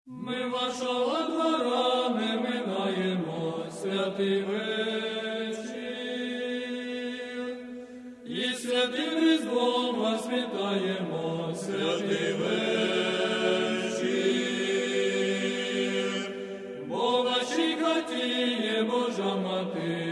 Ми вашого двора не минаємо, святий вечір, і святим різдвом вас вітаємо, святий вечір, бо в вашій хаті є Божа Мати.